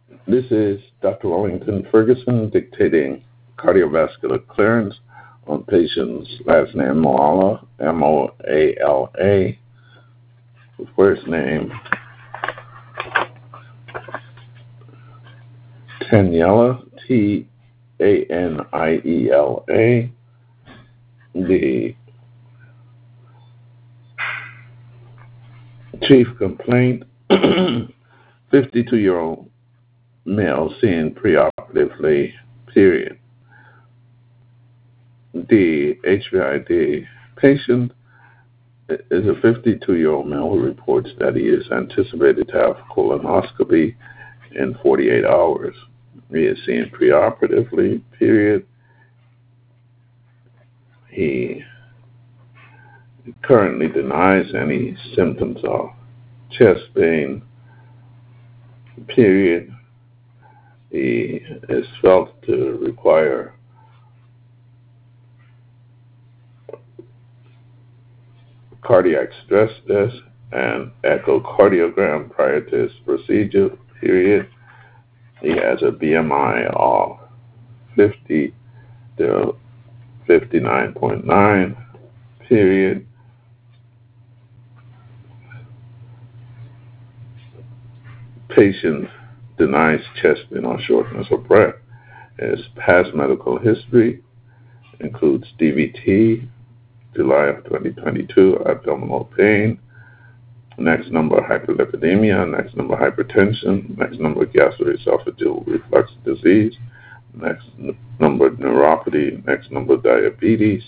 This is Dr. Wellington Ferguson dictating cardiovascular clearance on patient's last name Moala, Moala, first name Taniela, Taniela. The chief complaint, 52-year-old male seen preoperatively, period. The HVID patient is a 52-year-old male who reports that he is anticipated to have colonoscopy in 48 hours. He is seen preoperatively, period. He currently denies any symptoms of chest pain, period. He is felt to require cardiac stress test and echocardiogram prior to his procedure, period. He has a BMI of 50 to 59.9, period. Patient denies chest pain or shortness of breath. His past medical history includes DVT, July of 2022, abdominal pain, next number hyperlipidemia, next number hypertension, next number gastroesophageal reflux disease, next number neuropathy, next number diabetes.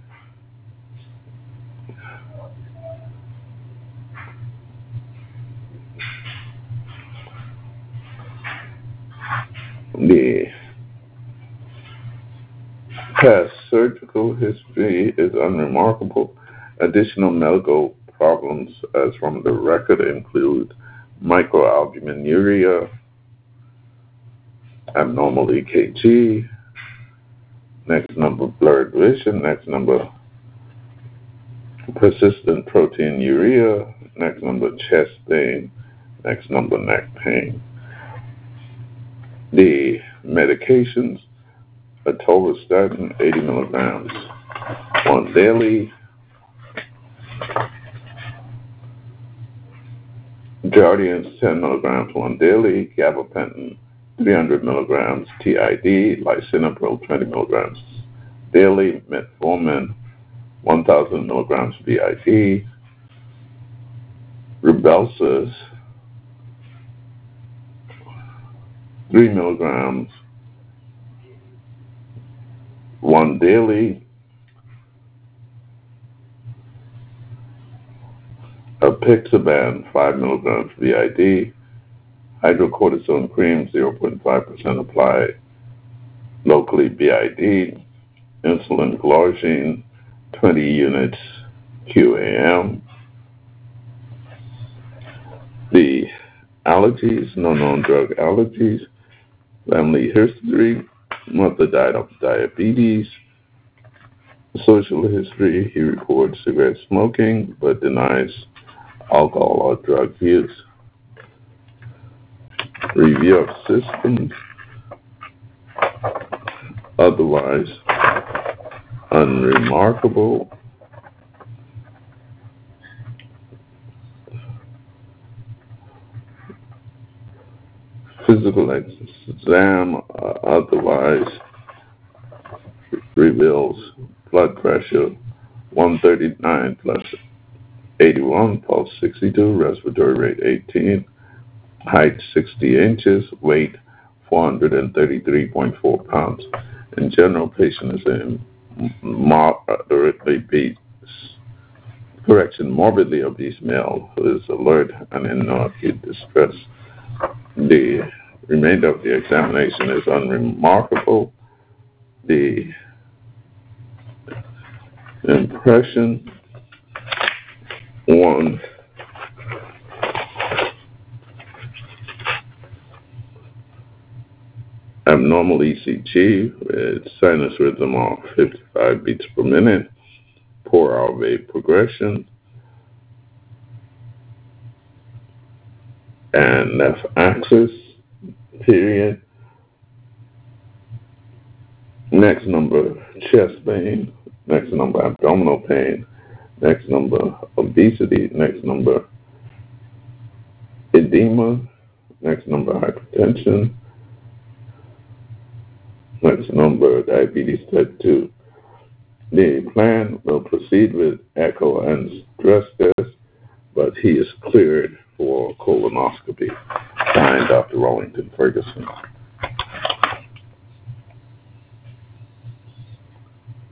The past surgical history is unremarkable. Additional medical problems as from the record include microalbuminuria, abnormal EKG, next number blurred vision, next number persistent proteinuria, next number chest pain, next number neck pain. The medications, atorvastatin 80 milligrams once daily, Jardiance 10 milligrams once daily, gabapentin 300 milligrams TID, lisinopril 20 milligrams daily, metformin 1,000 milligrams BID, Rybelsus 3 milligrams once daily, apixaban 5 milligrams BID, hydrocortisone cream 0.5% applied locally BID, insulin glargine 20 units QAM. The allergies, no known drug allergies, family history, mother died of diabetes, social history, he reports cigarette smoking but denies alcohol or drug use. Review of systems, otherwise unremarkable. Physical exam, otherwise reveals blood pressure 139 plus 81, pulse 62, respiratory rate 18, height 60 inches, weight 433.4 pounds. In general, patient is in morbidly obese male who is alert and in no acute distress. The remainder of the examination is unremarkable. The impression, one, abnormal ECG with sinus rhythm of 55 beats per minute, poor RV progression, and left axis, period. Next number, chest pain. Next number, abdominal pain. Next number, obesity. Next number, edema. Next number, hypertension. Next number, diabetes type 2. The plan will proceed with echo and stress test, but he is cleared for colonoscopy. Signed, Dr. Wellington Ferguson.